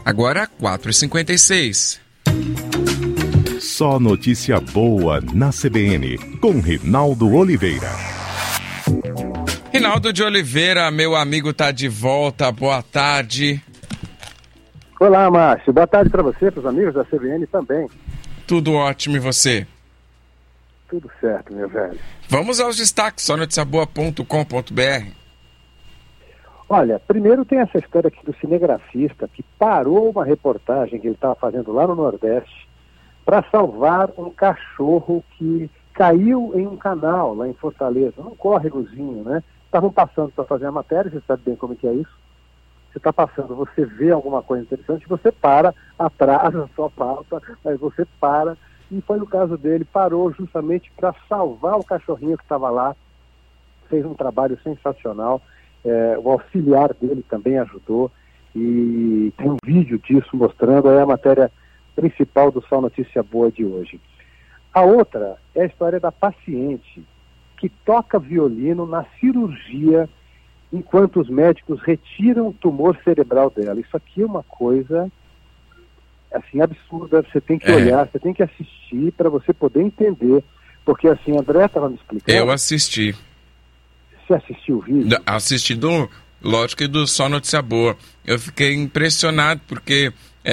Agora 4h56. Só notícia boa na CBN, com Rinaldo Oliveira. Rinaldo de Oliveira, meu amigo, tá de volta. Boa tarde. Olá, Márcio. Boa tarde para você, para os amigos da CBN também. Tudo ótimo, e você? Tudo certo, meu velho. Vamos aos destaques, só noticiaboa.com.br. Olha, primeiro tem essa história aqui do cinegrafista que parou uma reportagem que ele estava fazendo lá no Nordeste para salvar um cachorro que caiu em um canal lá em Fortaleza, num córregozinho, né? Estavam passando para fazer a matéria, você sabe bem como que é isso. Você está passando, você vê alguma coisa interessante, você para, atrasa a sua pauta, mas você para. E foi o caso dele, parou justamente para salvar o cachorrinho que estava lá, fez um trabalho sensacional, o auxiliar dele também ajudou, e tem um vídeo disso mostrando, é a matéria principal do Só Notícia Boa de hoje. A outra é a história da paciente que toca violino na cirurgia enquanto os médicos retiram o tumor cerebral dela. Isso aqui é uma coisa assim absurda, você tem que olhar, você tem que assistir para você poder entender, porque assim, André estava me explicando. Eu assisti. Você assistiu o vídeo? Assisti lógico, e do Só Notícia Boa. Eu fiquei impressionado porque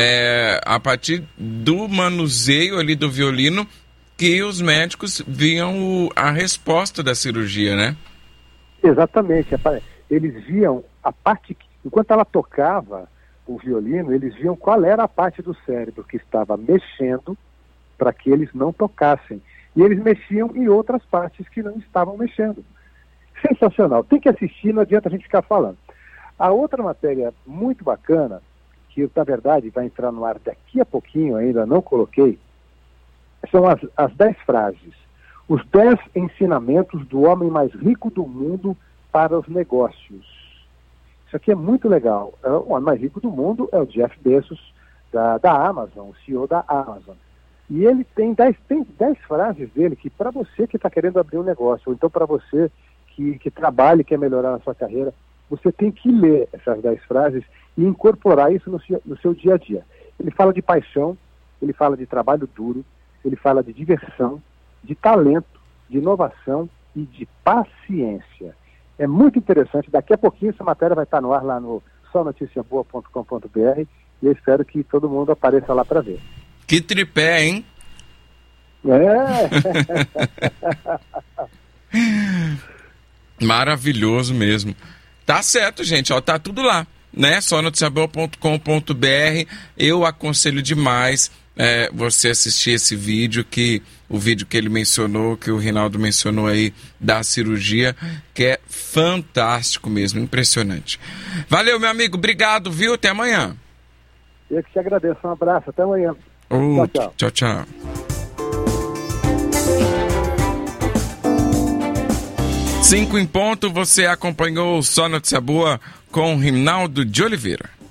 a partir do manuseio ali do violino que os médicos viam a resposta da cirurgia, né? Exatamente. Eles viam a parte, enquanto ela tocava o violino, eles viam qual era a parte do cérebro que estava mexendo para que eles não tocassem. E eles mexiam em outras partes que não estavam mexendo. Sensacional. Tem que assistir, não adianta a gente ficar falando. A outra matéria muito bacana, que na verdade vai entrar no ar daqui a pouquinho, ainda não coloquei, são as 10 frases. Os 10 ensinamentos do homem mais rico do mundo para os negócios. Isso aqui é muito legal. O homem mais rico do mundo é o Jeff Bezos, da Amazon, o CEO da Amazon. E ele tem 10 frases dele que para você que está querendo abrir um negócio, ou então para você que trabalha e quer melhorar na sua carreira, você tem que ler essas 10 frases e incorporar isso no seu dia a dia. Ele fala de paixão, ele fala de trabalho duro, ele fala de diversão, de talento, de inovação e de paciência. É muito interessante. Daqui a pouquinho essa matéria vai estar no ar lá no sonoticiaboa.com.br e eu espero que todo mundo apareça lá para ver. Que tripé, hein? Maravilhoso mesmo. Tá certo, gente. Ó, tá tudo lá, né? sonoticiaboa.com.br. Eu aconselho demais você assistir esse vídeo, o vídeo que ele mencionou, que o Rinaldo mencionou aí, da cirurgia, que é fantástico mesmo, impressionante. Valeu, meu amigo, obrigado, viu? Até amanhã. Eu que te agradeço, um abraço, até amanhã. Tchau, tchau. Tchau. 5 em ponto, você acompanhou Só Notícia Boa com Rinaldo de Oliveira.